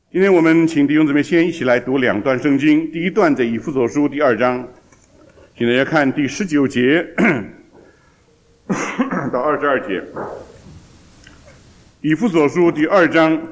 今天我们请弟兄姊妹先一起来读两段圣经。第一段在以弗所书第2章，请大家看第19节到22节。以弗所书第2章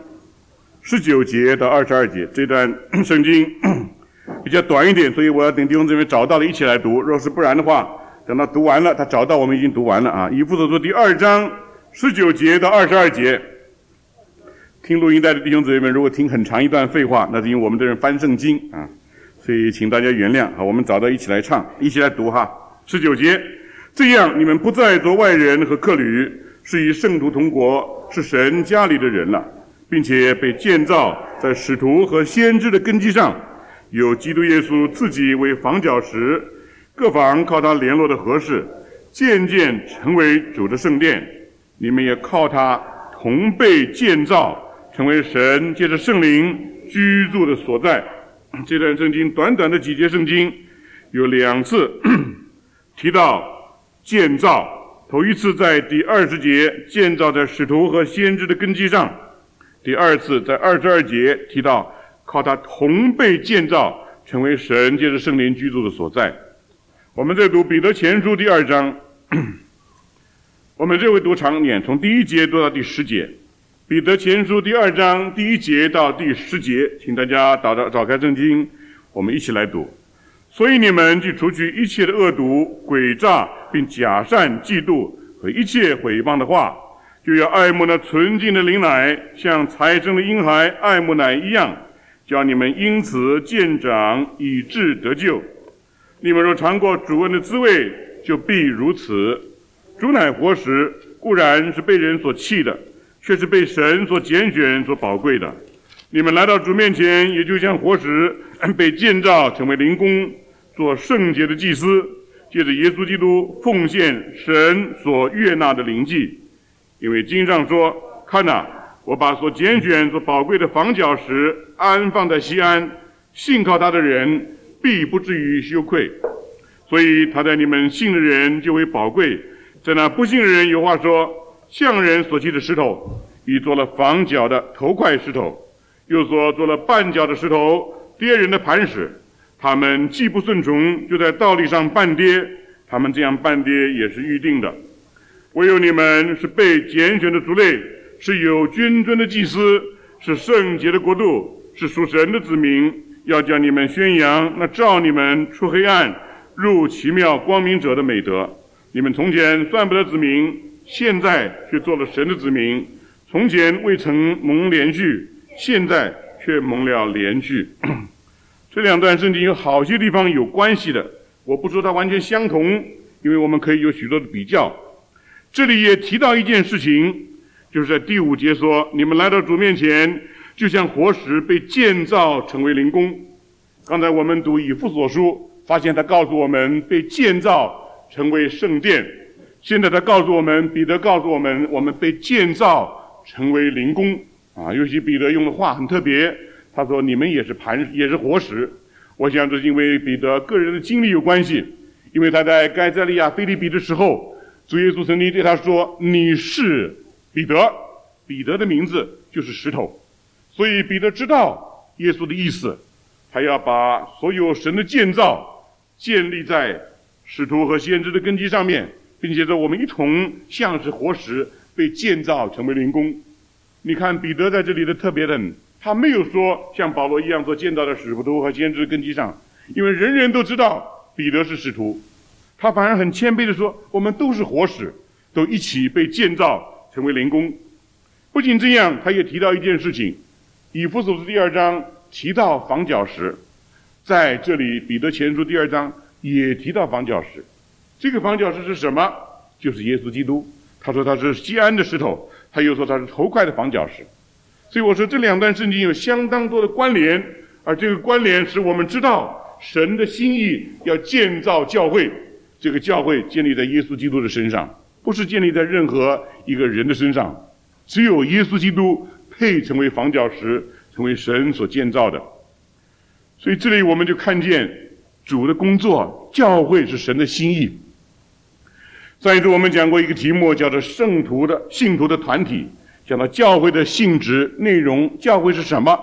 19节到22节，这段圣经比较短一点，所以我要等弟兄姊妹找到了一起来读。若是不然的话，等到读完了，他找到我们已经读完了啊。以弗所书第2章19节到22节。听录音带的弟兄姊妹们，如果听很长一段废话，那是因为我们这人翻圣经啊，所以请大家原谅。好，我们找到一起来唱，一起来读哈。19节，这样你们不再做外人和客旅，是与圣徒同国，是神家里的人了，并且被建造在使徒和先知的根基上，有基督耶稣自己为房角石，各房靠他联络的合适，渐渐成为主的圣殿。你们也靠他同被建造，成为神借着圣灵居住的所在。这段圣经短短的几节圣经，有2次提到建造。头一次在第20节，建造在使徒和先知的根基上；第二次在22节提到靠他同被建造，成为神借着圣灵居住的所在。我们再读彼得前书第2章，我们这回读长点，从第1节读到第10节。彼得前书第2章第1节到第10节，请大家找开圣经，我们一起来读。所以你们就除去一切的恶毒、诡诈，并假善、嫉妒和一切毁谤的话，就要爱慕那纯净的灵奶，像才生的婴孩爱慕奶一样，叫你们因此渐长，以致得救。你们若尝过主恩的滋味，就必如此。主乃活石，固然是被人所弃的，却是被神所拣选、所宝贵的。你们来到主面前，也就像活石，被建造成为灵宫，做圣洁的祭司，借着耶稣基督奉献神所悦纳的灵祭。因为经上说：看哪，我把所拣选、所宝贵的房角石安放在西安，信靠他的人必不至于羞愧。所以他在你们信的人就为宝贵，在那不信的人有话说：匠人所砌的石头，已做了房角的头块石头，又所做了绊脚的石头，跌人的磐石。他们既不顺从，就在道理上绊跌，他们这样绊跌也是预定的。唯有你们是被拣选的族类，是有君尊的祭司，是圣洁的国度，是属神的子民，要叫你们宣扬那召你们出黑暗入奇妙光明者的美德。你们从前算不得子民，现在却做了神的子民；从前未曾蒙连续，现在却蒙了连续。这2段圣经有好些地方有关系的，我不说它完全相同，因为我们可以有许多的比较。这里也提到一件事情，就是在第5节说：你们来到主面前，就像活石被建造成为灵宫。刚才我们读以弗所书，发现他告诉我们被建造成为圣殿。现在他告诉我们，彼得告诉我们，我们被建造成为灵宫啊。尤其彼得用的话很特别，他说你们也是活石。我想这是因为彼得个人的经历有关系，因为他在该撒利亚腓立比的时候，主耶稣曾经对他说：你是彼得。彼得的名字就是石头，所以彼得知道耶稣的意思，他要把所有神的建造建立在使徒和先知的根基上面，并且我们一同像是活石被建造成为灵宫。你看彼得在这里的特别的，他没有说像保罗一样做建造在使徒和先知的根基上，因为人人都知道彼得是使徒，他反而很谦卑的说我们都是活石，都一起被建造成为灵宫。不仅这样，他也提到一件事情，以弗所书第2章提到房角石，在这里彼得前书第2章也提到房角石。这个房角石是什么？就是耶稣基督。他说他是西安的石头，他又说他是头块的房角石。所以我说这2段圣经有相当多的关联，而这个关联使我们知道神的心意要建造教会，这个教会建立在耶稣基督的身上，不是建立在任何一个人的身上。只有耶稣基督配成为房角石，成为神所建造的。所以这里我们就看见主的工作，教会是神的心意。上一次我们讲过一个题目，叫做信徒的团体，讲到教会的性质内容，教会是什么？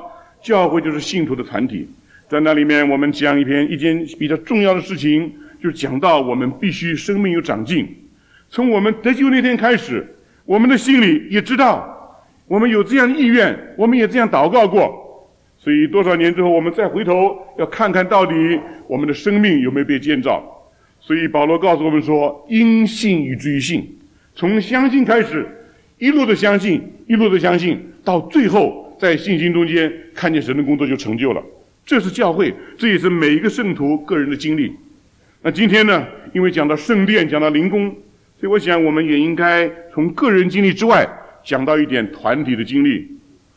教会就是信徒的团体，在那里面我们讲一件比较重要的事情，就是讲到我们必须生命有长进。从我们得救那天开始，我们的心里也知道我们有这样的意愿，我们也这样祷告过，所以多少年之后我们再回头要看看到底我们的生命有没有被建造。所以保罗告诉我们说，因信以至于信，从相信开始，一路的相信，一路的相信，到最后在信心中间看见神的工作就成就了。这是教会，这也是每一个圣徒个人的经历。那今天呢，因为讲到圣殿，讲到灵宫，所以我想我们也应该从个人经历之外讲到一点团体的经历。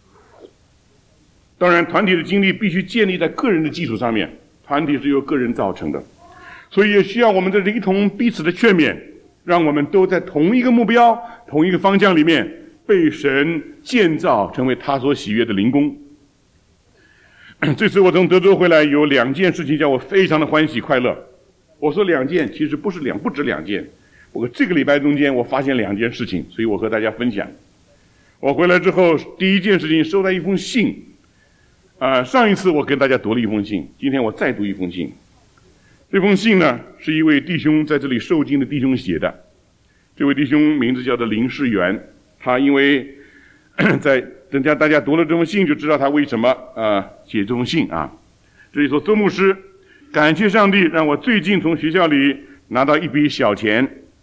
当然团体的经历必须建立在个人的基础上面，团体是由个人造成的，所以也需要我们这里一同彼此的劝勉，让我们都在同一个目标同一个方向里面被神建造成为他所喜悦的灵宫。这次我从德州回来，有2件事情叫我非常的欢喜快乐。我说2件，其实不止2件，不过这个礼拜中间我发现2件事情，所以我和大家分享。我回来之后第一件事情，收到一封信。上一次我跟大家读了一封信，今天我再读一封信。这封信呢，是一位弟兄在这里受浸的弟兄写的。这位弟兄名字叫做林世元，他因为等下大家读了这封信就知道他为什么写这封信啊。这里说，周牧师，感谢上帝让我最近从学校里拿到一笔小钱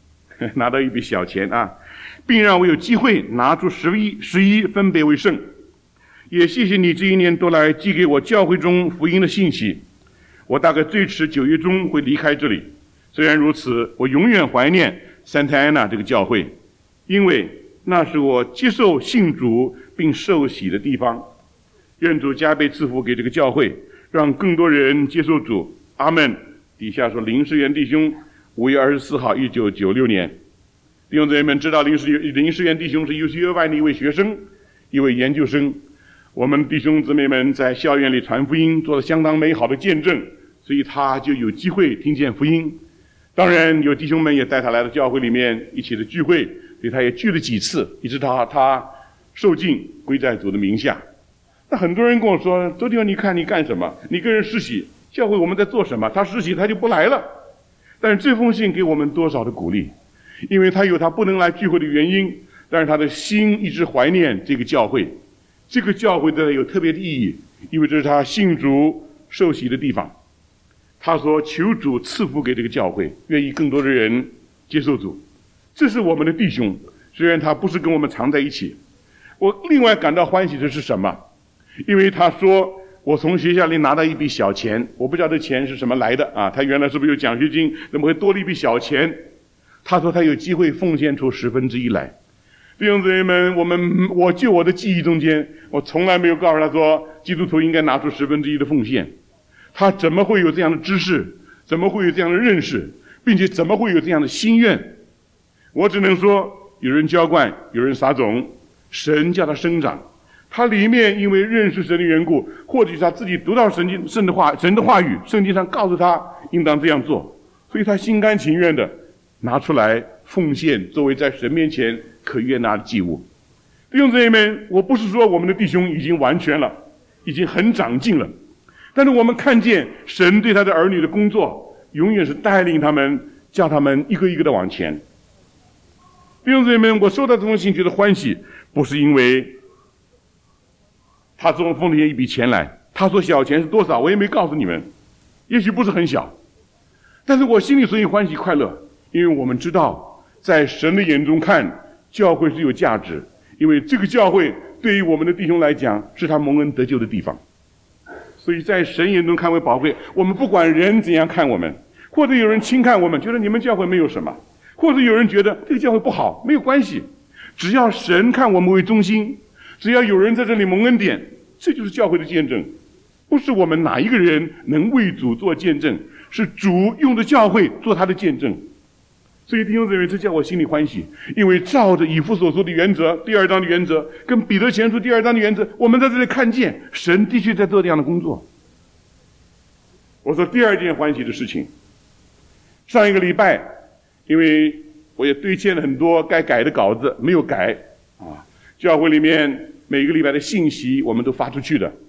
啊，并让我有机会拿出11分别为圣。也谢谢你这1年多来寄给我教会中福音的信息。我大概最迟9月中会离开这里。虽然如此，我永远怀念Santa Ana这个教会，因为那是我接受信主并受洗的地方。愿主加倍赐福给这个教会，让更多人接受主。阿们。底下说林世元弟兄5月24号1996年。弟兄姊妹们知道林世元弟兄是 UCLA 的一位学生，一位研究生。我们弟兄姊妹们在校园里传福音，做了相当美好的见证，所以他就有机会听见福音。当然有弟兄们也带他来到教会里面一起的聚会，所以他也聚了几次，一直到他受尽归在主的名下。那很多人跟我说，周弟兄，你看你干什么？你跟人施洗，教会我们在做什么？他施洗他就不来了。但是这封信给我们多少的鼓励，因为他有他不能来聚会的原因，但是他的心一直怀念这个教会。这个教会对他有特别的意义，因为这是他信主受洗的地方。他说求主赐福给这个教会，愿意更多的人接受主。这是我们的弟兄，虽然他不是跟我们常在一起。我另外感到欢喜的是什么？因为他说我从学校里拿到一笔小钱，我不知道这钱是什么来的啊？他原来是不是有奖学金，怎么会多了一笔小钱？他说他有机会奉献出1/10来。弟兄姊妹们，我就我的记忆中间，我从来没有告诉他说基督徒应该拿出1/10的奉献。他怎么会有这样的知识？怎么会有这样的认识？并且怎么会有这样的心愿？我只能说，有人浇灌，有人撒种，神叫他生长。他里面因为认识神的缘故，或者是他自己读到神的话语，圣经上告诉他应当这样做，所以他心甘情愿的拿出来奉献，作为在神面前可悦纳的祭物。弟兄姊妹们，我不是说我们的弟兄已经完全了，已经很长进了，但是我们看见神对他的儿女的工作，永远是带领他们，叫他们一个一个的往前。弟兄姊妹们，我收到这封信觉得欢喜，不是因为他奉了一笔钱来，他说小钱是多少，我也没告诉你们，也许不是很小，但是我心里所以欢喜快乐，因为我们知道在神的眼中看，教会是有价值，因为这个教会对于我们的弟兄来讲是他蒙恩得救的地方，所以在神眼中看为宝贵。我们不管人怎样看我们，或者有人轻看我们，觉得你们教会没有什么，或者有人觉得这个教会不好，没有关系，只要神看我们为中心，只要有人在这里蒙恩典，这就是教会的见证。不是我们哪一个人能为主做见证，是主用的教会做他的见证。所以弟兄姊妹，这叫我心里欢喜，因为照着以弗所说的原则，第2章的原则，跟彼得前书第2章的原则，我们在这里看见神的确在做这样的工作。我说第2件欢喜的事情，上一个礼拜，因为我也堆砌了很多该改的稿子，没有改啊。教会里面每个礼拜的信息我们都发出去的，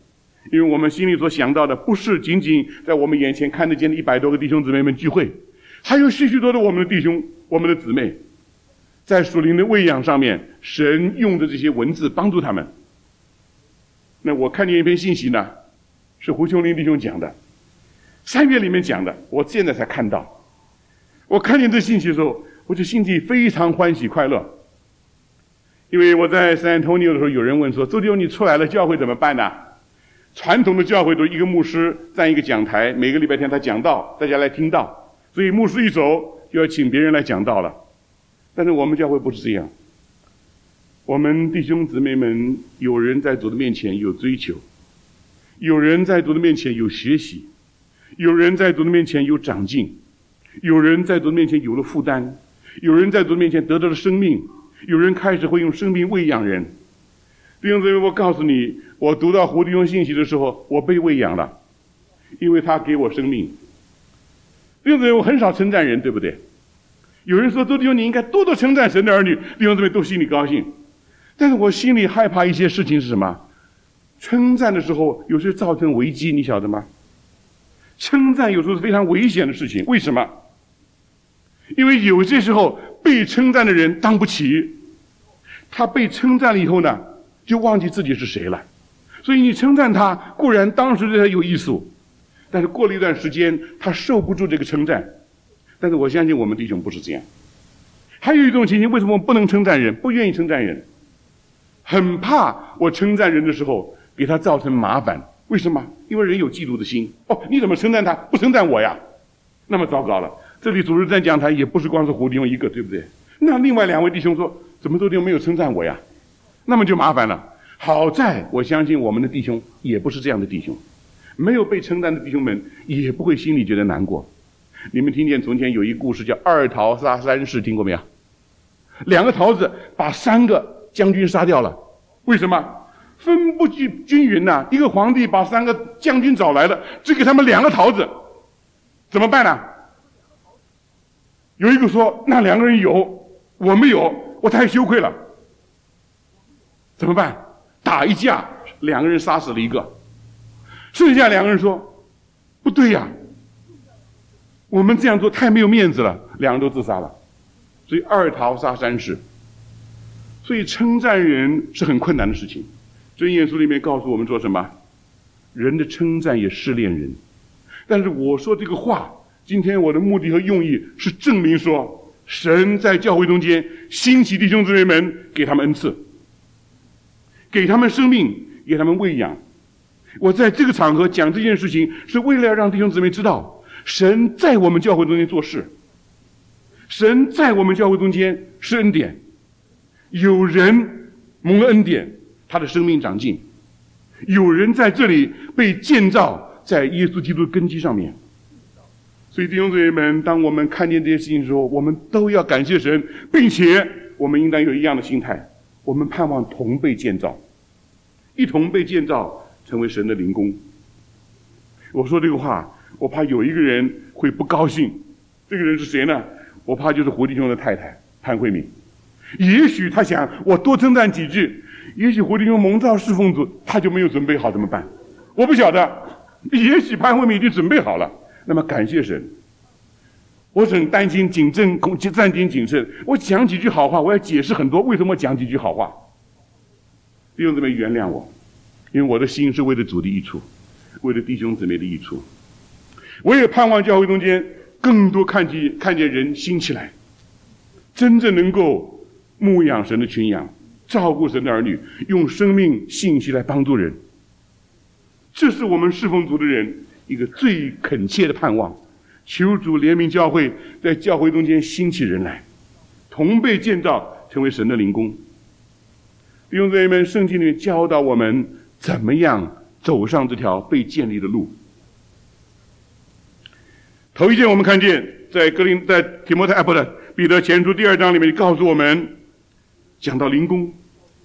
因为我们心里所想到的不是仅仅在我们眼前看得见的100多个弟兄姊妹们聚会，还有许许多多我们的弟兄、我们的姊妹，在属灵的喂养上面，神用的这些文字帮助他们。那我看见一篇信息呢，是胡琼林弟兄讲的，3月里面讲的，我现在才看到。我看见这信息的时候，我就心里非常欢喜快乐。因为我在San Antonio的时候，有人问说：“周弟兄，你出来了，教会怎么办呢？”传统的教会都一个牧师站一个讲台，每个礼拜天他讲道，大家来听道，所以牧师一走就要请别人来讲道了。但是我们教会不是这样，我们弟兄姊妹们，有人在主的面前有追求，有人在主的面前有学习，有人在主的面前有长进，有人在主的面前有了负担，有人在主的面前得到了生命，有人开始会用生命喂养人。弟兄姊妹，我告诉你，我读到胡弟兄信息的时候，我被喂养了，因为他给我生命。弟兄姊妹，我很少称赞人，对不对？有人说周弟兄你应该多多称赞神的儿女，弟兄姊妹都心里高兴。但是我心里害怕一些事情是什么？称赞的时候有时造成危机，你晓得吗？称赞有时候是非常危险的事情。为什么？因为有些时候被称赞的人当不起，他被称赞了以后呢，就忘记自己是谁了。所以你称赞他，固然当时对他有益处，但是过了一段时间他受不住这个称赞。但是我相信我们弟兄不是这样。还有一种情形，为什么我不能称赞人，不愿意称赞人？很怕我称赞人的时候给他造成麻烦。为什么？因为人有嫉妒的心。你怎么称赞他，不称赞我呀？那么糟糕了，这里主日站讲台也不是光是胡弟兄一个，对不对？那另外2位弟兄说，怎么周弟兄没有称赞我呀？那么就麻烦了。好在我相信我们的弟兄也不是这样的弟兄，没有被称赞的弟兄们也不会心里觉得难过。你们听见从前有一故事叫2桃杀3士，听过没有？2个桃子把3个将军杀掉了。为什么？分布均匀呐，一个皇帝把3个将军找来了，只给他们2个桃子，怎么办呢？有一个说，那2个人有，我没有，我太羞愧了。怎么办？打一架，2个人杀死了1个，剩下2个人说，不对呀，我们这样做太没有面子了，2人都自杀了。所以2桃杀3士。所以称赞人是很困难的事情。箴言书里面告诉我们说什么？人的称赞也试炼人。但是我说这个话，今天我的目的和用意是证明说，神在教会中间兴起弟兄姊妹们，给他们恩赐，给他们生命，给他们喂养。我在这个场合讲这件事情，是为了让弟兄姊妹知道，神在我们教会中间做事，神在我们教会中间是恩典。有人蒙了恩典，他的生命长进；有人在这里被建造在耶稣基督的根基上面。所以弟兄姊妹们，当我们看见这些事情的时候，我们都要感谢神，并且我们应当有一样的心态，我们盼望同被建造，一同被建造成为神的灵宫。我说这个话，我怕有一个人会不高兴。这个人是谁呢？我怕就是胡弟兄的太太潘慧敏。也许他想我多称赞几句，也许胡弟兄蒙召侍奉主，他就没有准备好怎么办？我不晓得。也许潘慧敏已经准备好了，那么感谢神。我很担心暂停谨慎，我讲几句好话，我要解释很多为什么讲几句好话。弟兄姊妹原谅我，因为我的心是为了主的益处，为了弟兄姊妹的益处。我也盼望教会中间更多看见人兴起来，真正能够牧养神的群羊，照顾神的儿女，用生命信息来帮助人。这是我们侍奉主的人一个最恳切的盼望。求主怜悯教会，在教会中间兴起人来，同被建造成为神的灵宫。弟兄姊妹们，圣经里面教导我们怎么样走上这条被建立的路。头一件我们看见在提摩太彼得前书2章里面告诉我们，讲到灵宫。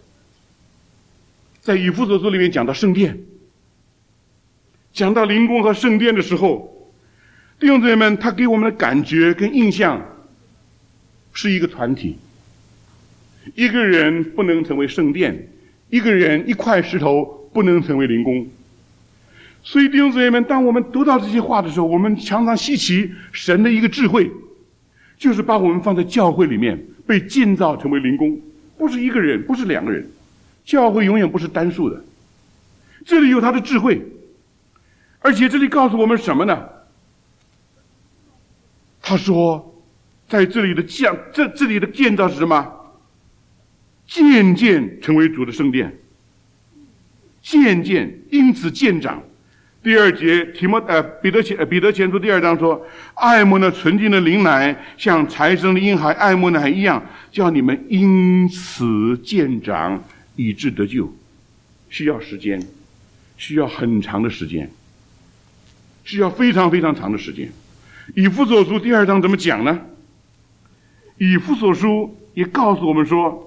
在以弗所书里面讲到圣殿，讲到灵宫和圣殿的时候，弟兄姊妹们，他给我们的感觉跟印象是一个团体。一个人不能成为圣殿，一个人一块石头不能成为灵宫。 所以弟兄姊妹们，当我们读到这些话的时候，我们常常稀奇神的一个智慧，就是把我们放在教会里面，被建造成为灵宫，不是一个人，不是两个人，教会永远不是单数的。这里有他的智慧，而且这里告诉我们什么呢？他说，在这里的这里的建造是什么？渐渐成为主的圣殿，渐渐因此渐长。第2节彼得前书第2章说，爱慕那纯净的灵奶，像才生的婴孩爱慕奶一样，叫你们因此渐长，以致得救。需要时间，需要很长的时间，需要非常非常长的时间。以弗所书第2章怎么讲呢？以弗所书也告诉我们说，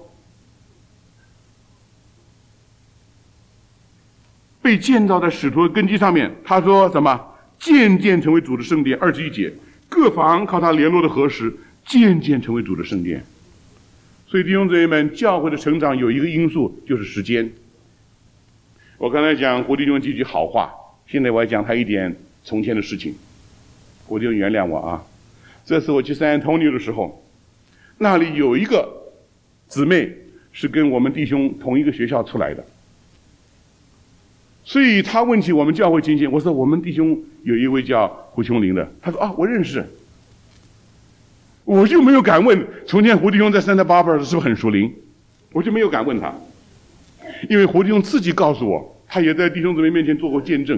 被建造在使徒的根基上面。他说什么？渐渐成为主的圣殿。21节，各房靠他联络的合实，渐渐成为主的圣殿。所以弟兄姊妹们，教会的成长有一个因素，就是时间。我刚才讲胡弟兄几句好话，现在我要讲他一点从前的事情。胡弟兄原谅我啊！这次我去San Antonio的时候，那里有一个姊妹是跟我们弟兄同一个学校出来的，所以他问起我们教会情形，我说我们弟兄有一位叫胡琼林的，他说啊，我认识。我就没有敢问从前胡弟兄在Santa Barbara是不是很属灵，我就没有敢问他，因为胡弟兄自己告诉我，他也在弟兄姊妹面前做过见证，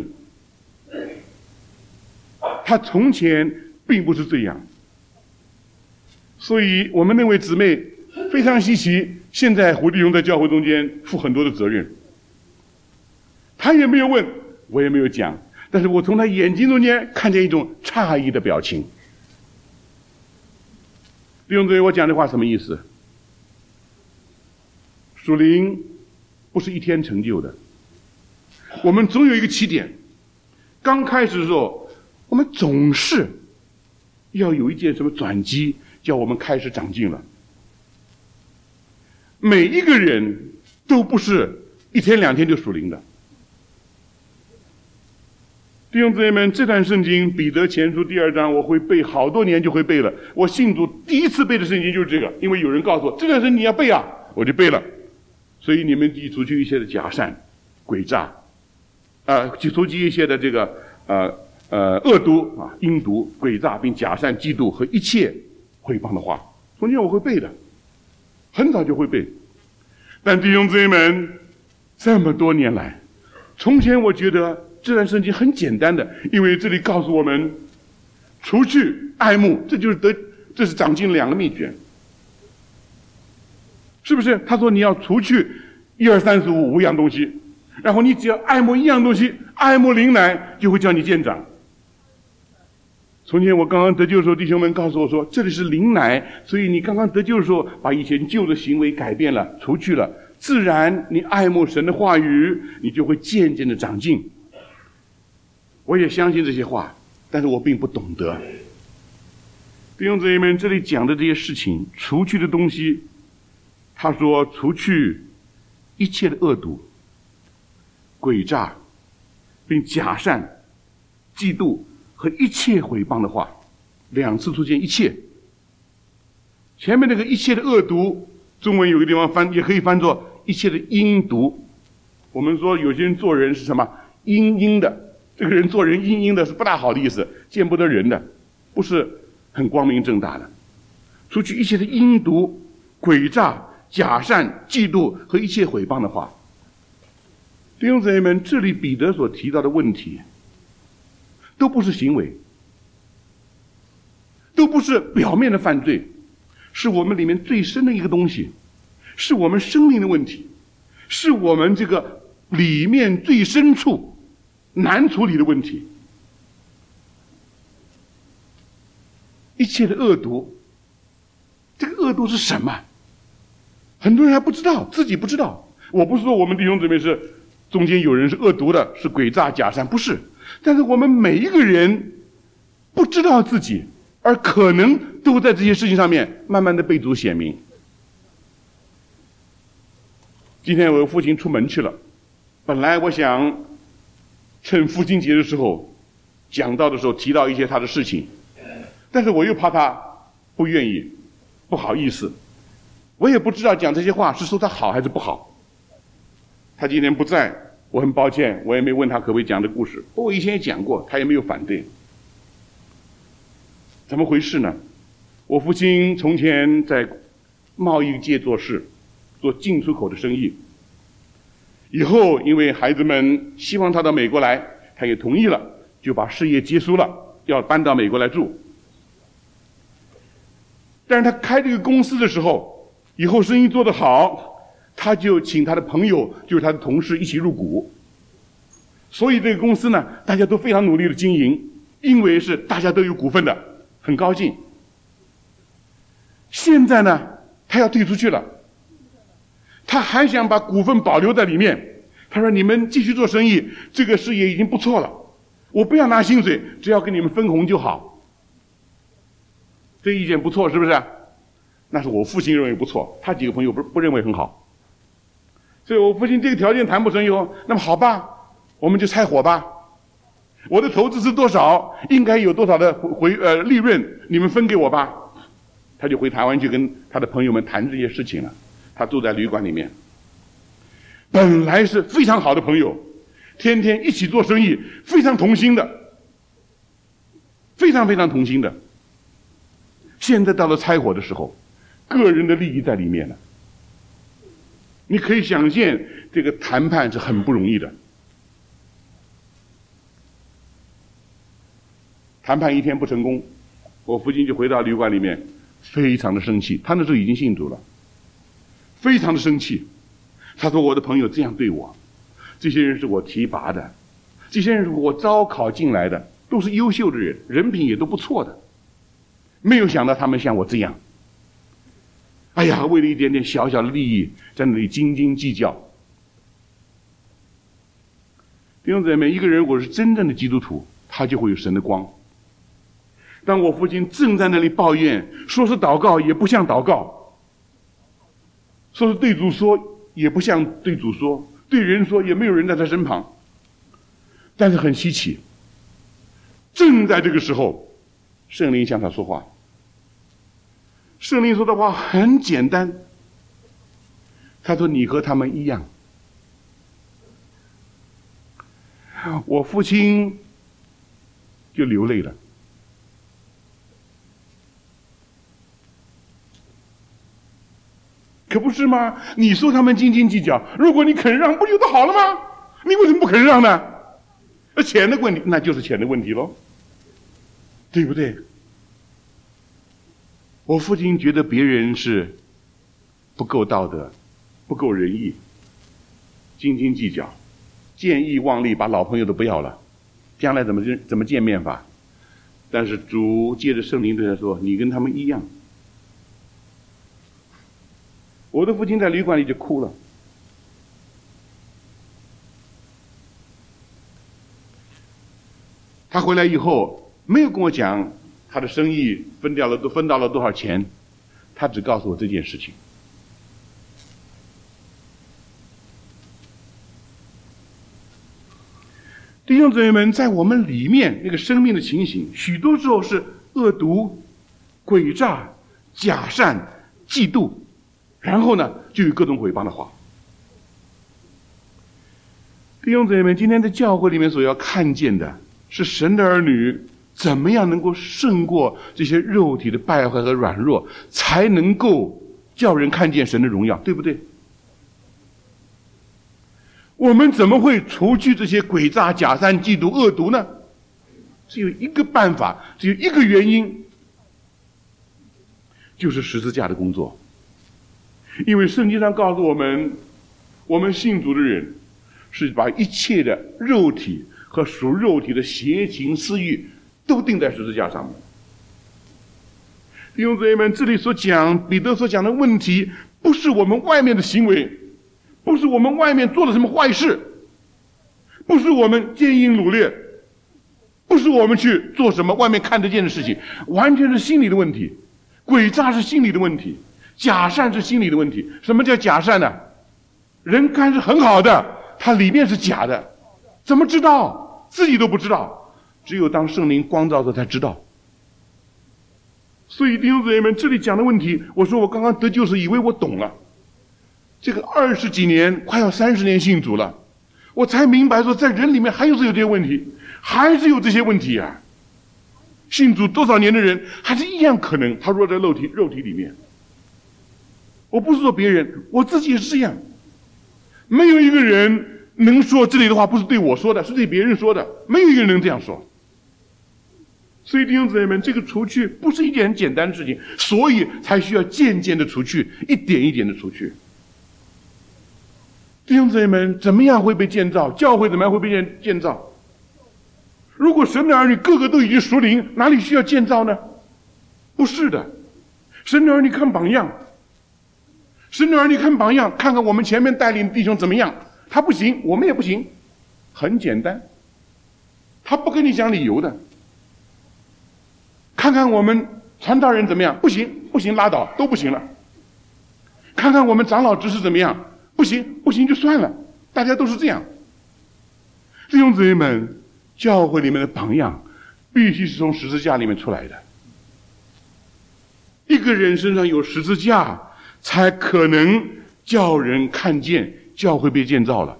他从前并不是这样。所以我们那位姊妹非常稀奇，现在胡弟兄在教会中间负很多的责任，他也没有问，我也没有讲，但是我从他眼睛中间看见一种诧异的表情。弟兄姊妹，我讲这话什么意思？属灵不是一天成就的，我们总有一个起点。刚开始的时候，我们总是要有一件什么转机，叫我们开始长进了。每一个人都不是一天两天就属灵的。弟兄姊妹们，这段圣经彼得前书第2章我会背好多年就会背了。我信主第一次背的圣经就是这个，因为有人告诉我这段圣经你要背啊，我就背了。所以你们记除去一些的假善、诡诈，记除去一些的这个恶毒啊、阴毒、诡诈，并假善、嫉妒和一切毁谤的话，从前我会背的，很早就会背。但弟兄姊妹们，这么多年来，从前我觉得这段圣经很简单的，因为这里告诉我们，除去爱慕，这是长进2个秘诀，是不是？他说你要除去1、2、3、4、5样东西，然后你只要爱慕一样东西，爱慕灵奶，就会叫你渐长。从前我刚刚得救的时候，弟兄们告诉我说，这里是灵奶，所以你刚刚得救的时候，把以前旧的行为改变了，除去了，自然你爱慕神的话语，你就会渐渐的长进。我也相信这些话，但是我并不懂得。弟兄姊妹们，这里讲的这些事情，除去的东西，他说除去一切的恶毒、诡诈，并假善、嫉妒和一切毁谤的话，2次出现一切。前面那个一切的恶毒，中文有个地方翻也可以翻作一切的阴毒。我们说有些人做人是什么？阴阴的，这个人做人阴阴的是不大好的意思，见不得人的，不是很光明正大的。除去一切的阴毒、诡诈、假善、嫉妒和一切毁谤的话。弟兄姊妹们，这里彼得所提到的问题都不是行为，都不是表面的犯罪，是我们里面最深的一个东西，是我们生命的问题，是我们这个里面最深处难处理的问题。一切的恶毒，这个恶毒是什么？很多人还不知道，自己不知道。我不是说我们弟兄姊妹是中间有人是恶毒的，是诡诈假善，不是。但是我们每一个人不知道自己，而可能都在这些事情上面慢慢的被主显明。今天我父亲出门去了，本来我想趁父亲节的时候讲到的时候提到一些他的事情，但是我又怕他不愿意，不好意思，我也不知道讲这些话是说他好还是不好。他今天不在，我很抱歉，我也没问他可不可以讲这故事。不过我以前也讲过，他也没有反对。怎么回事呢？我父亲从前在贸易界做事，做进出口的生意。以后因为孩子们希望他到美国来，他也同意了，就把事业结束了，要搬到美国来住。但是他开这个公司的时候，以后生意做得好，他就请他的朋友，就是他的同事一起入股。所以这个公司呢，大家都非常努力的经营，因为是大家都有股份的，很高兴。现在呢，他要退出去了，他还想把股份保留在里面。他说：“你们继续做生意，这个事业已经不错了，我不要拿薪水，只要给你们分红就好。”这意见不错，是不是？那是我父亲认为不错，他几个朋友不认为很好。所以我父亲这个条件谈不成以后，那么好吧，我们就拆伙吧。我的投资是多少，应该有多少的利润，你们分给我吧。他就回台湾去跟他的朋友们谈这些事情了。他住在旅馆里面，本来是非常好的朋友，天天一起做生意，非常同心的，非常非常同心的。现在到了拆伙的时候，个人的利益在里面了。你可以想见，这个谈判是很不容易的。谈判一天不成功，我父亲就回到旅馆里面，非常的生气。他那时候已经信主了，非常的生气。他说：“我的朋友这样对我，这些人是我提拔的，这些人是我招考进来的，都是优秀的人，人品也都不错的，没有想到他们像我这样。哎呀，为了一点点小小的利益，在那里斤斤计较。”弟兄姊妹，一个人如果是真正的基督徒，他就会有神的光。当我父亲正在那里抱怨，说是祷告也不像祷告，说是对主说也不像对主说，对人说也没有人在他身旁。但是很稀奇，正在这个时候，圣灵向他说话。圣灵说的话很简单，他说：“你和他们一样。”我父亲就流泪了。可不是吗？你说他们斤斤计较，如果你肯让，不就都好了吗？你为什么不肯让呢？钱的问题，那就是钱的问题咯，对不对？我父亲觉得别人是不够道德，不够仁义，斤斤计较，见义忘利，把老朋友都不要了，将来怎么见面法？但是主借着圣灵对他说：“你跟他们一样。”我的父亲在旅馆里就哭了。他回来以后没有跟我讲他的生意分到了多少钱，他只告诉我这件事情。弟兄姊妹们，在我们里面那个生命的情形，许多时候是恶毒、诡诈、假善、嫉妒，然后呢，就有各种毁谤的话。弟兄姊妹们，今天在教会里面所要看见的是神的儿女怎么样能够胜过这些肉体的败坏和软弱，才能够叫人看见神的荣耀，对不对？我们怎么会除去这些诡诈、假善、嫉妒、恶毒呢？只有一个办法，只有一个原因，就是十字架的工作。因为圣经上告诉我们，我们信主的人是把一切的肉体和属肉体的邪情私欲都钉在十字架上面。弟兄姊妹们，这里所讲彼得所讲的问题，不是我们外面的行为，不是我们外面做了什么坏事，不是我们奸淫掳掠，不是我们去做什么外面看得见的事情，完全是心理的问题。诡诈是心理的问题，假善是心理的问题。什么叫假善呢？人看是很好的，它里面是假的，怎么知道？ 自己都不知道，只有当圣灵光照的才知道。所以弟兄姊妹们，这里讲的问题，我说我刚刚得救时以为我懂了，这个20几年快要30年信主了，我才明白说在人里面还有这些问题，还是有这些问题啊。信主多少年的人还是一样可能他弱在肉体里面。我不是说别人，我自己也是这样。没有一个人能说这里的话不是对我说的，是对别人说的，没有一个人能这样说。所以弟兄姊妹们，这个除去不是一件很简单的事情，所以才需要渐渐的除去，一点一点的除去。弟兄姊妹们，怎么样会被建造？教会怎么样会被建造？如果神的儿女个个都已经属灵，哪里需要建造呢？不是的，神的儿女看榜样，神的儿女看榜样，看看我们前面带领弟兄怎么样，他不行，我们也不行，很简单，他不跟你讲理由的。看看我们传道人怎么样，不行，不行，拉倒，都不行了。看看我们长老执事怎么样，不行，不行就算了，大家都是这样。弟兄姊妹们，教会里面的榜样必须是从十字架里面出来的。一个人身上有十字架，才可能叫人看见教会被建造了。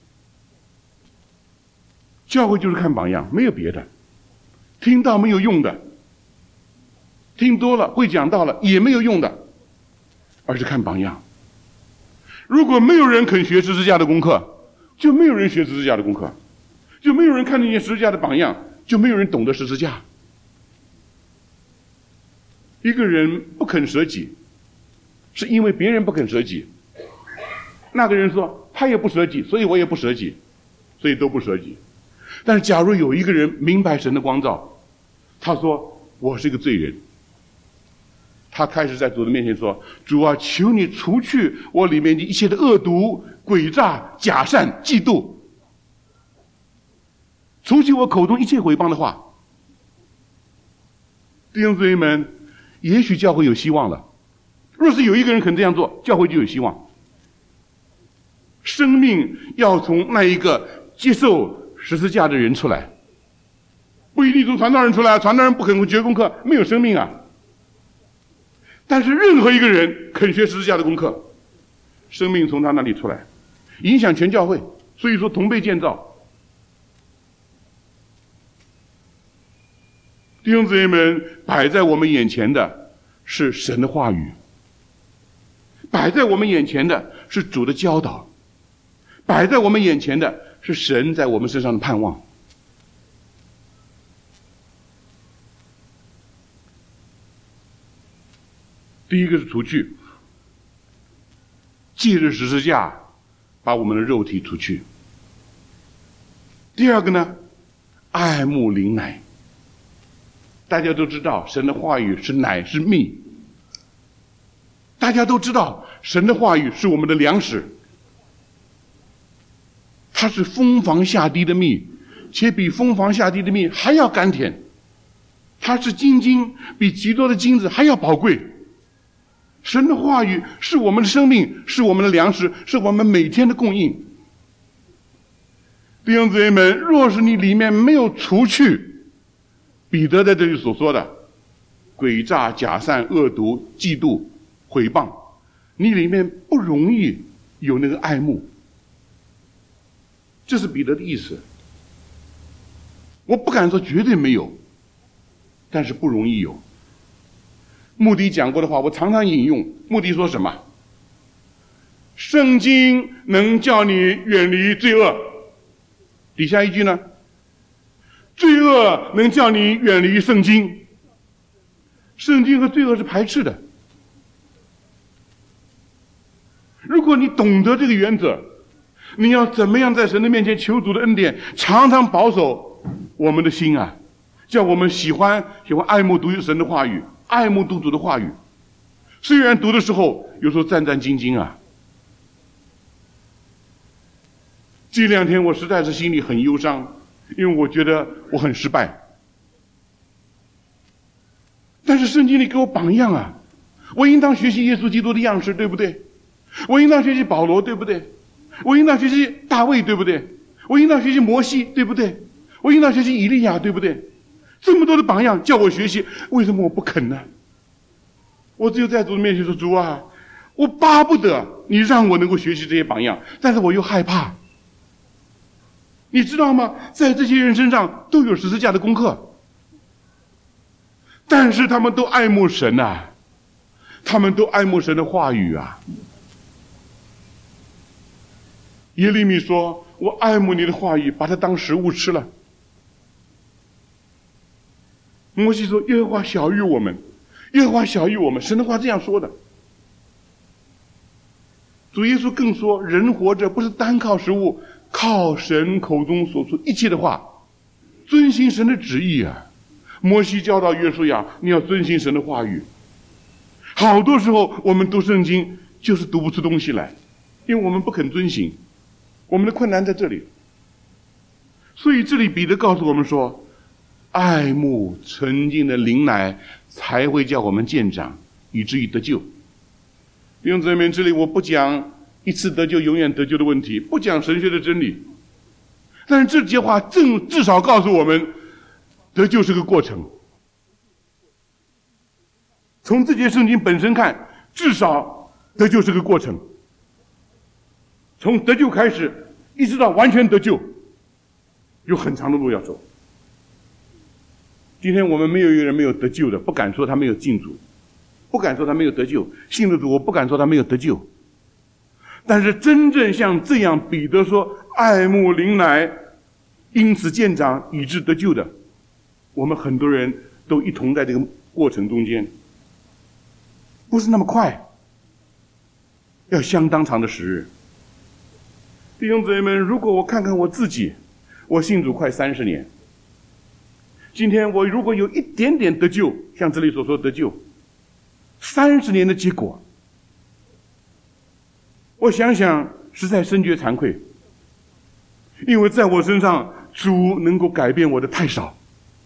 教会就是看榜样，没有别的。听到没有用的，听多了会讲道了也没有用的，而是看榜样。如果没有人肯学十字架的功课，就没有人学十字架的功课，就没有人看见十字架的榜样，就没有人懂得十字架。一个人不肯舍己，是因为别人不肯舍己。那个人说他也不舍己，所以我也不舍己，所以都不舍己。但是假如有一个人明白神的光照，他说我是一个罪人，他开始在主的面前说，主啊，求你除去我里面的一切的恶毒、诡诈、假善、嫉妒，除去我口中一切毁谤的话。弟兄姊妹们，也许教会有希望了。若是有一个人肯这样做，教会就有希望。生命要从那一个接受十字架的人出来，不一定从传道人出来，传道人不肯学功课，没有生命啊。但是任何一个人肯学十字架的功课，生命从他那里出来，影响全教会。所以说同被建造。弟兄姊妹们，摆在我们眼前的是神的话语，摆在我们眼前的是主的教导，摆在我们眼前的是神在我们身上的盼望。第一个是除去，借着十字架把我们的肉体除去。第二个呢，爱慕灵奶。大家都知道神的话语是奶是蜜，大家都知道神的话语是我们的粮食，它是蜂房下滴的蜜，且比蜂房下滴的蜜还要甘甜，它是金晶，比极多的金子还要宝贵。神的话语是我们的生命，是我们的粮食，是我们每天的供应。弟兄姊妹们，若是你里面没有除去彼得在这里所说的诡诈、假善、恶毒、嫉妒、毁谤，你里面不容易有那个爱慕。这是彼得的意思。我不敢说绝对没有，但是不容易有。穆迪讲过的话我常常引用，穆迪说什么？圣经能叫你远离罪恶，底下一句呢，罪恶能叫你远离圣经。圣经和罪恶是排斥的。如果你懂得这个原则，你要怎么样在神的面前求主的恩典，常常保守我们的心啊，叫我们喜欢爱慕读神的话语，爱慕读主的话语。虽然读的时候有时候战战兢兢啊。这两天我实在是心里很忧伤，因为我觉得我很失败。但是圣经里给我榜样啊，我应当学习耶稣基督的样式，对不对？我应当学习保罗，对不对？我应当学习大卫，对不对？我应当学习摩西，对不对？ 我应当学习以利亚，对不对？这么多的榜样叫我学习，为什么我不肯呢？我只有在主的面前说，主啊，我巴不得你让我能够学习这些榜样，但是我又害怕。你知道吗？在这些人身上都有十字架的功课，但是他们都爱慕神啊，他们都爱慕神的话语啊。耶利米说，我爱慕你的话语，把它当食物吃了。摩西说，耶和华小于我们，耶和华小于我们，神的话这样说的。主耶稣更说，人活着不是单靠食物，靠神口中所出一切的话，遵行神的旨意啊。摩西教导约书亚，你要遵行神的话语。好多时候我们读圣经就是读不出东西来，因为我们不肯遵行，我们的困难在这里。所以这里彼得告诉我们说，爱慕纯净的灵奶才会叫我们渐长，以至于得救。弟兄姊妹，这里我不讲一次得救永远得救的问题，不讲神学的真理，但是这些话至少告诉我们，得救是个过程。从这节圣经本身看，至少得救是个过程，从得救开始一直到完全得救，有很长的路要走。今天我们没有一个人没有得救的，不敢说他没有进主，不敢说他没有得救，信了主我不敢说他没有得救。但是真正像这样彼得说爱慕灵奶，因此渐长以致得救的，我们很多人都一同在这个过程中间，不是那么快，要相当长的时日。弟兄姊妹们，如果我看看我自己，我信主快30年，今天我如果有一点点得救，像这里所说得救，30年的结果，我想想实在深觉惭愧，因为在我身上主能够改变我的太少。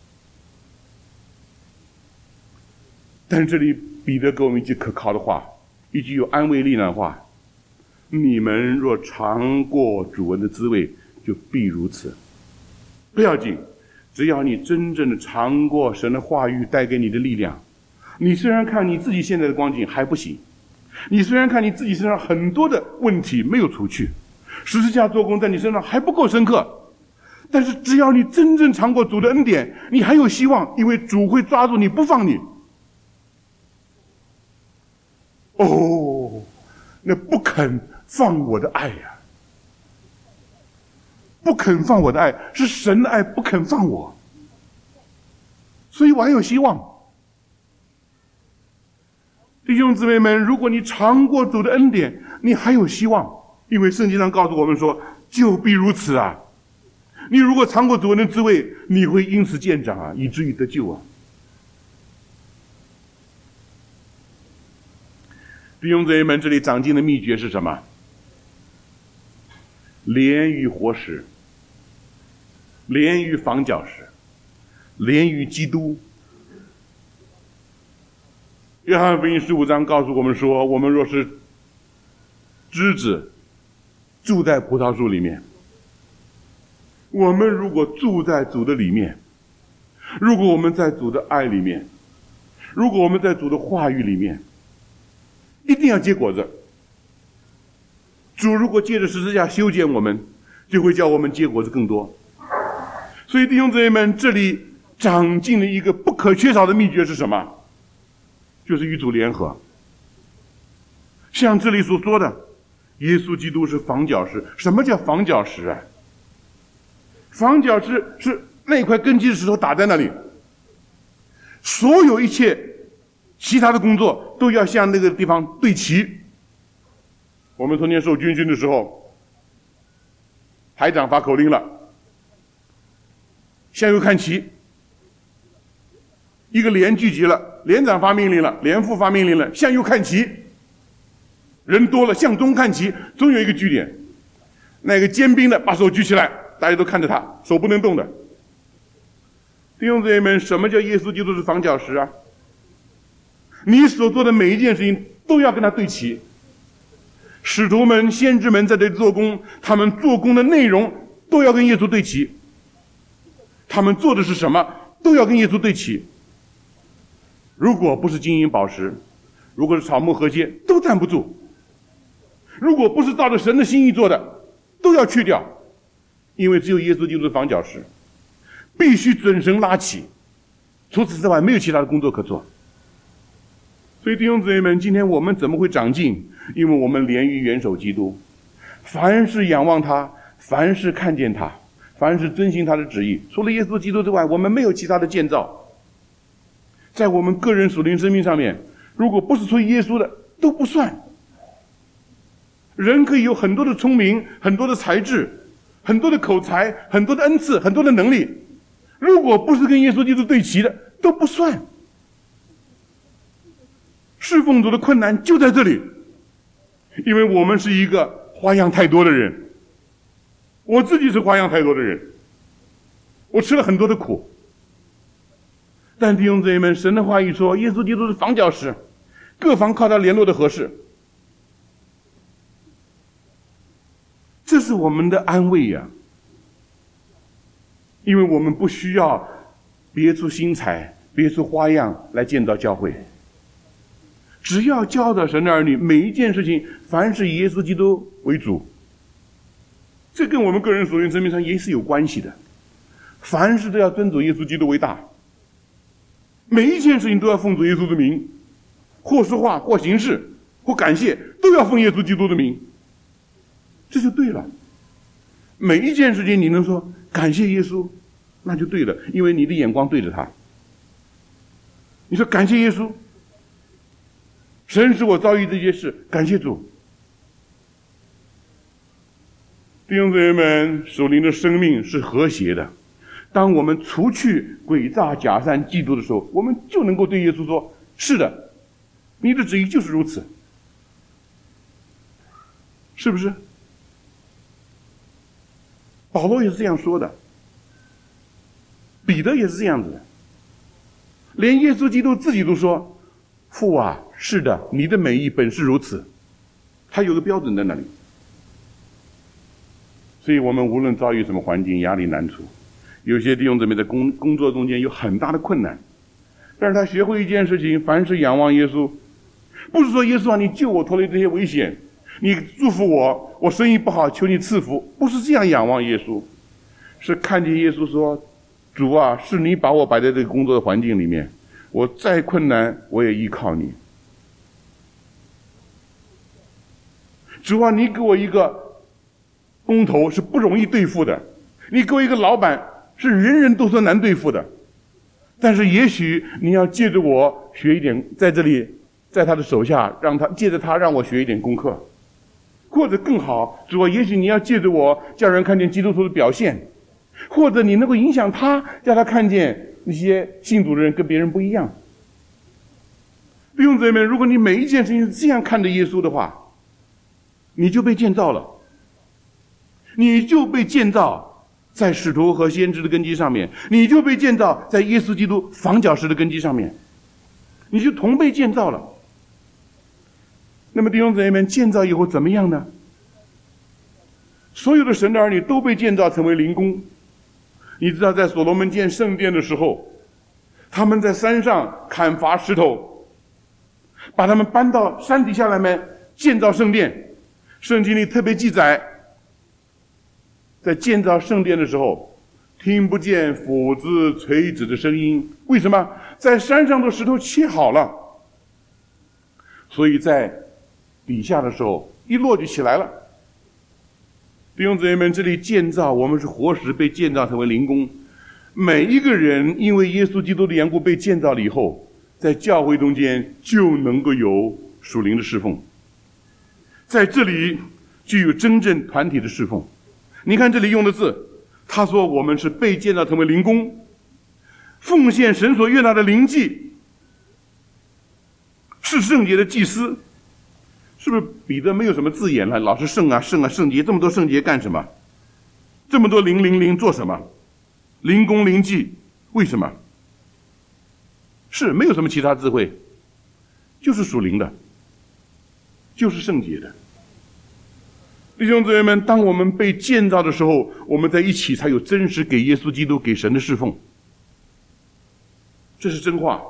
但是这里彼得给我们一句可靠的话，一句有安慰力量的话，你们若尝过主恩的滋味，就必如此。不要紧，只要你真正的尝过神的话语带给你的力量，你虽然看你自己现在的光景还不行，你虽然看你自己身上很多的问题没有除去，十字架做工在你身上还不够深刻，但是只要你真正尝过主的恩典，你还有希望，因为主会抓住你不放你。哦，那不肯放我的爱呀，不肯放我的爱，是神的爱不肯放我，所以我还有希望。弟兄姊妹们，如果你尝过主的恩典，你还有希望，因为圣经上告诉我们说，就必如此啊。你如果尝过主恩的滋味，你会因此渐长啊，以至于得救啊。弟兄姊妹们，这里长进的秘诀是什么？连于活石，连于房角石，连于基督。约翰福音15章告诉我们说，我们若是枝子住在葡萄树里面，我们如果住在主的里面，如果我们在主的爱里面，如果我们在主的话语里面，一定要结果子。主如果借着十字架修剪我们，就会叫我们结果子更多。所以弟兄姊妹们，这里长进的一个不可缺少的秘诀是什么？就是与主联合。像这里所说的，耶稣基督是房角石。什么叫房角石啊？房角石是那块根基的石头打在那里，所有一切其他的工作都要向那个地方对齐。我们从前受军训的时候，排长发口令了，向右看齐，一个连聚集了，连长发命令了，连副发命令了，向右看齐，人多了向东看齐，总有一个据点。那个尖兵的把手举起来，大家都看着他，手不能动的。弟兄姊妹们，什么叫耶稣基督是房角石啊？你所做的每一件事情都要跟他对齐。使徒们、先知们在这里做工，他们做工的内容都要跟耶稣对齐。 他们做的是什么，都要跟耶稣对齐。如果不是金银宝石，如果是草木禾秸，都站不住。如果不是照着神的心意做的，都要去掉。因为只有耶稣基督的房角石，必须准绳拉起，除此之外没有其他的工作可做。所以弟兄姊妹们，今天我们怎么会长进？因为我们连于元首基督，凡是仰望他，凡是看见他，凡是遵行他的旨意，除了耶稣基督之外，我们没有其他的建造。在我们个人属灵生命上面，如果不是出于耶稣的，都不算。人可以有很多的聪明，很多的才智，很多的口才，很多的恩赐，很多的能力，如果不是跟耶稣基督对齐的，都不算。侍奉主的困难就在这里，因为我们是一个花样太多的人。我自己是花样太多的人，我吃了很多的苦。但弟兄姊妹们，神的话一说，耶稣基督是房角石，各房靠他联络的合适，这是我们的安慰呀。因为我们不需要别出心裁，别出花样来建造教会。只要教导神的儿女，每一件事情凡是以耶稣基督为主，这跟我们个人属灵生命上也是有关系的。凡事都要尊主耶稣基督为大，每一件事情都要奉主耶稣的名，或说话，或行事，或感谢，都要奉耶稣基督的名，这就对了。每一件事情你能说感谢耶稣，那就对了，因为你的眼光对着他。你说感谢耶稣，神使我遭遇这些事，感谢主。弟兄姊妹们，属灵的生命是和谐的。当我们除去诡诈、假善、嫉妒的时候，我们就能够对耶稣说：是的，你的旨意就是如此。是不是？保罗也是这样说的，彼得也是这样子的，连耶稣基督自己都说：父啊，是的，你的美意本是如此。他有个标准在那里。所以我们无论遭遇什么环境，压力难处，有些弟兄姊妹在工作中间有很大的困难，但是他学会一件事情，凡是仰望耶稣。不是说耶稣啊，你救我脱离这些危险，你祝福我，我生意不好，求你赐福，不是这样仰望耶稣，是看见耶稣说：主啊，是你把我摆在这个工作的环境里面，我再困难我也依靠你。主啊，你给我一个工头是不容易对付的，你给我一个老板是人人都说难对付的，但是也许你要借着我学一点，在这里在他的手下，让他借着他让我学一点功课，或者更好，主啊，也许你要借着我叫人看见基督徒的表现，或者你能够影响他，叫他看见那些信主的人跟别人不一样。弟兄姊妹们，如果你每一件事情是这样看着耶稣的话，你就被建造了，你就被建造在使徒和先知的根基上面，你就被建造在耶稣基督房角石的根基上面，你就同被建造了。那么弟兄姊妹们，建造以后怎么样呢？所有的神的儿女都被建造成为灵宫。你知道在所罗门建圣殿的时候，他们在山上砍伐石头，把他们搬到山底下来面建造圣殿。圣经里特别记载，在建造圣殿的时候，听不见斧子锤子的声音。为什么？在山上的石头切好了，所以在底下的时候一落就起来了。弟兄姊妹们，这里建造，我们是活石被建造成为灵宫。每一个人因为耶稣基督的缘故被建造了以后，在教会中间就能够有属灵的侍奉，在这里就有真正团体的侍奉。你看这里用的字，他说我们是被建造成为灵宫，奉献神所悦纳的灵祭，是圣洁的祭司。是不是彼得没有什么字眼了？老是圣啊圣啊圣洁，这么多圣洁干什么？这么多灵做什么？灵宫灵祭，为什么？是没有什么其他智慧，就是属灵的，就是圣洁的。弟弟兄姊妹们，当我们被建造的时候，我们在一起才有真实给耶稣基督、给神的侍奉。这是真话。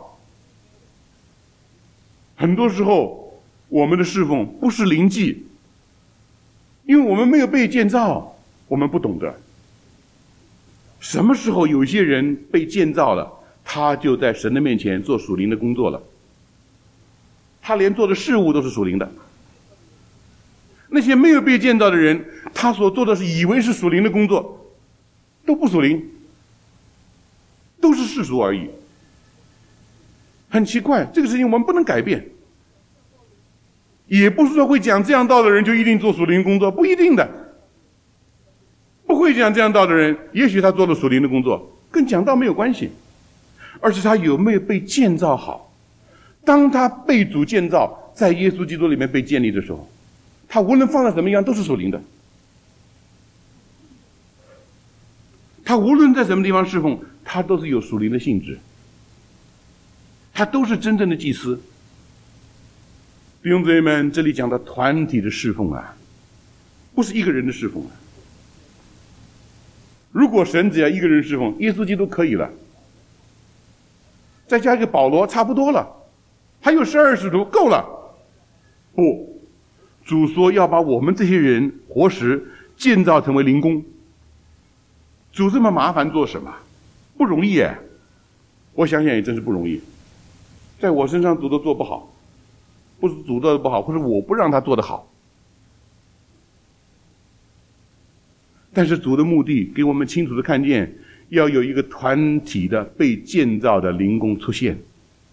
很多时候，我们的侍奉不是灵迹，因为我们没有被建造，我们不懂得。什么时候有些人被建造了，他就在神的面前做属灵的工作了。他连做的事物都是属灵的。那些没有被建造的人，他所做的是以为是属灵的工作，都不属灵，都是世俗而已。很奇怪，这个事情我们不能改变。也不是说会讲这样道的人就一定做属灵工作，不一定的。不会讲这样道的人，也许他做了属灵的工作，跟讲道没有关系，而是他有没有被建造好。当他被主建造，在耶稣基督里面被建立的时候，他无论放在什么样都是属灵的。他无论在什么地方侍奉，他都是有属灵的性质，他都是真正的祭司。弟兄姊妹们，这里讲的团体的侍奉啊，不是一个人的侍奉啊。如果神只要一个人侍奉，耶稣基督可以了，再加一个保罗差不多了，还有12使徒够了。不，主说要把我们这些人活石建造成为灵宫。主这么麻烦做什么？不容易耶，我想想也真是不容易。在我身上主都做不好，不是主做的不好，或是我不让他做得好。但是主的目的给我们清楚的看见，要有一个团体的被建造的灵宫出现。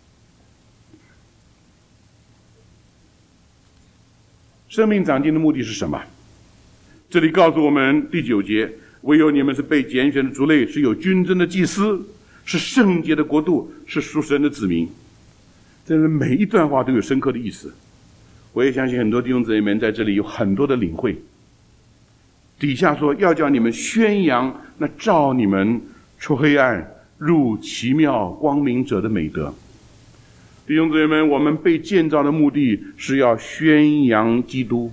生命长进的目的是什么？这里告诉我们第9节，唯有你们是被拣选的族类，是有君尊的祭司，是圣洁的国度，是属神的子民。真是每一段话都有深刻的意思。我也相信很多弟兄姊妹们在这里有很多的领会。底下说要叫你们宣扬那照你们出黑暗入奇妙光明者的美德。弟兄姊妹们，我们被建造的目的是要宣扬基督。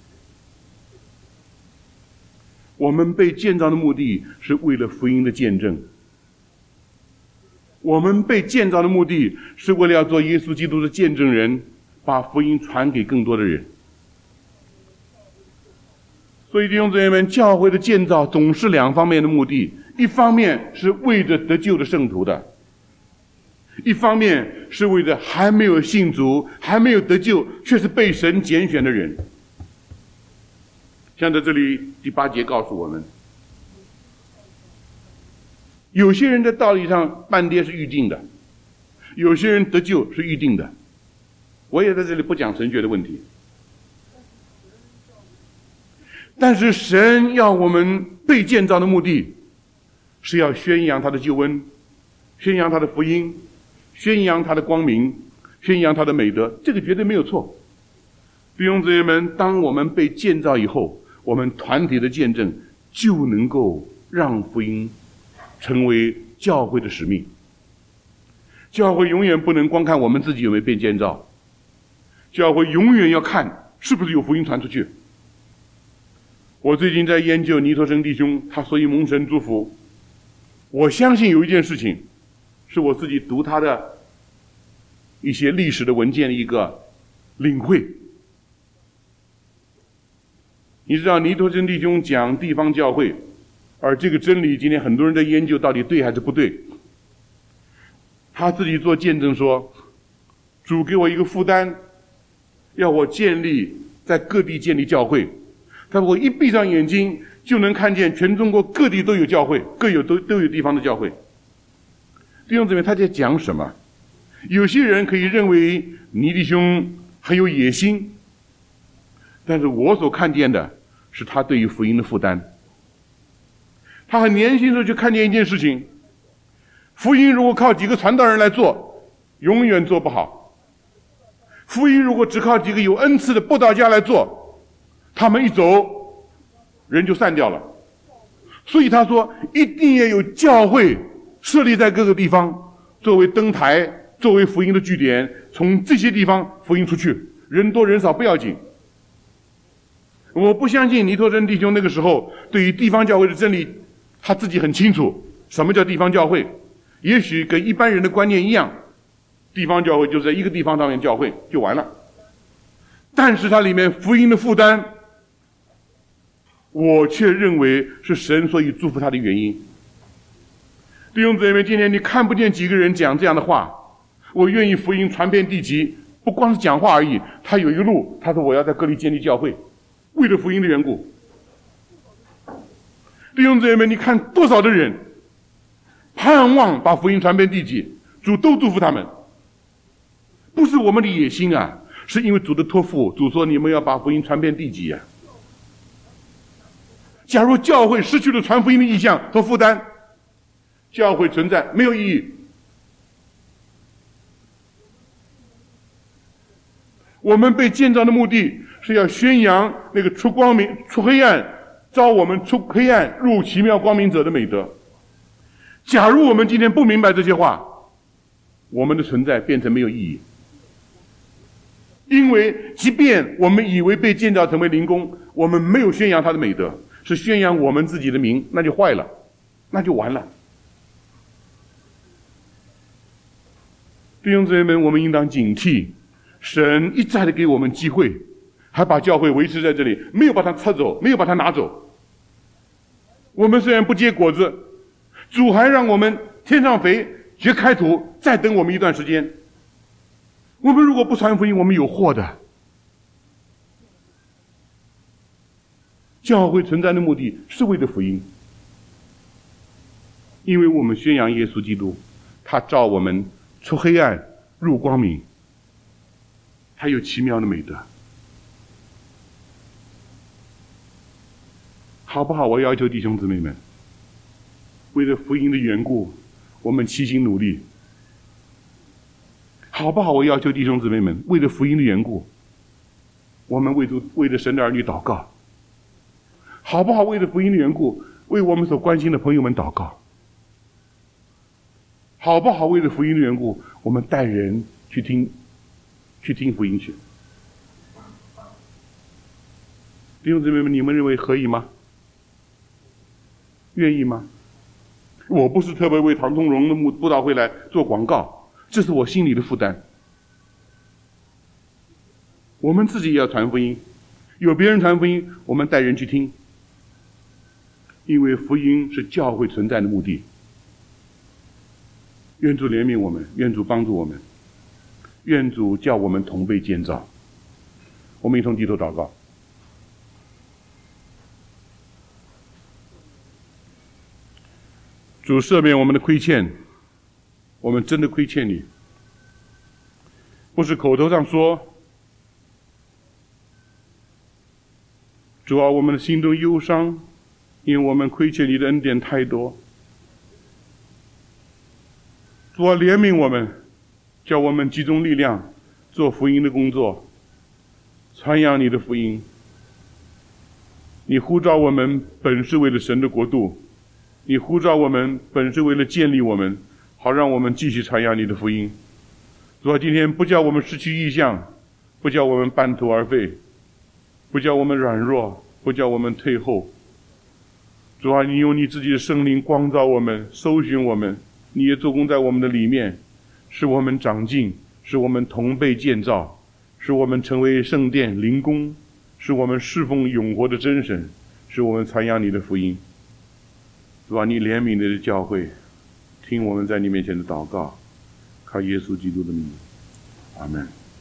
我们被建造的目的是为了福音的见证。我们被建造的目的是为了要做耶稣基督的见证人，把福音传给更多的人。所以弟兄姊妹们，教会的建造总是两方面的目的，一方面是为着得救的圣徒的，一方面是为着还没有信主还没有得救却是被神拣选的人。像在这里第8节告诉我们，有些人在道理上半跌是预定的，有些人得救是预定的。我也在这里不讲神学的问题，但是神要我们被建造的目的是要宣扬他的救恩，宣扬他的福音，宣扬他的光明，宣扬他的美德，这个绝对没有错。弟兄姊妹们，当我们被建造以后，我们团体的见证就能够让福音成为教会的使命。教会永远不能光看我们自己有没有被建造，教会永远要看是不是有福音传出去。我最近在研究尼托生弟兄，他所以蒙神祝福。我相信有一件事情是我自己读他的一些历史的文件的一个领会。你知道尼托生弟兄讲地方教会，而这个真理今天很多人在研究到底对还是不对。他自己做见证说，主给我一个负担，要我在各地建立教会。他说我一闭上眼睛就能看见全中国各地都有教会，都有地方的教会。弟兄姊妹，他在讲什么？有些人可以认为尼弟兄很有野心，但是我所看见的是他对于福音的负担。他很年轻的时候就看见一件事情，福音如果靠几个传道人来做，永远做不好。福音如果只靠几个有恩赐的布道家来做，他们一走人就散掉了。所以他说一定要有教会设立在各个地方，作为灯台，作为福音的据点，从这些地方福音出去，人多人少不要紧。 我不相信尼托生弟兄那个时候对于地方教会的真理，他自己很清楚什么叫地方教会。也许跟一般人的观念一样，地方教会就是在一个地方上面教会就完了。但是它里面福音的负担，我却认为是神所以祝福他的原因。弟兄姊妹，今天你看不见几个人讲这样的话，我愿意福音传遍地极，不光是讲话而已。他有一个路，他说我要在各地建立教会，为了福音的缘故。弟兄姊妹，你看多少的人盼望把福音传遍地极，主都祝福他们，不是我们的野心啊，是因为主的托付。主说你们要把福音传遍地极啊。假如教会失去了传福音的意向和负担，教会存在没有意义。我们被建造的目的是要宣扬那个出黑暗，召我们出黑暗入奇妙光明者的美德。假如我们今天不明白这些话，我们的存在变成没有意义。因为即便我们以为被建造成为灵宫，我们没有宣扬他的美德，是宣扬我们自己的名，那就坏了，那就完了。弟兄姊妹们，我们应当警惕，神一再的给我们机会，还把教会维持在这里，没有把它撤走，没有把它拿走。我们虽然不结果子，主还让我们天上飞，学开土，再等我们一段时间。我们如果不传福音，我们有祸的。教会存在的目的是为了福音，因为我们宣扬耶稣基督，他召我们出黑暗入光明，他有奇妙的美德。好不好？我要求弟兄姊妹们，为了福音的缘故，我们齐心努力。好不好？我要求弟兄姊妹们，为了福音的缘故，我们为了神的儿女祷告。好不好？为了福音的缘故，为我们所关心的朋友们祷告。好不好？为了福音的缘故，我们带人去听福音去。弟兄姊妹们，你们认为可以吗？愿意吗？我不是特别为唐宗荣的布道会来做广告，这是我心里的负担。我们自己也要传福音，有别人传福音，我们带人去听，因为福音是教会存在的目的。愿主怜悯我们，愿主帮助我们，愿主叫我们同被建造。我们一同低头祷告。主赦免我们的亏欠，我们真的亏欠你，不是口头上说。主啊，我们的心中忧伤，因为我们亏欠你的恩典太多。主啊，怜悯我们，叫我们集中力量做福音的工作，传扬你的福音。你呼召我们本是为了神的国度，你呼召我们本是为了建立我们，好让我们继续传扬你的福音。主啊，今天不叫我们失去意向，不叫我们半途而废，不叫我们软弱，不叫我们退后。主啊，你用你自己的圣灵光照我们，搜寻我们，你也做工在我们的里面，使我们长进，使我们同被建造，使我们成为圣殿灵宫，使我们侍奉永活的真神，使我们传扬你的福音。主啊，你怜悯你的教会，听我们在你面前的祷告，靠耶稣基督的名，阿们。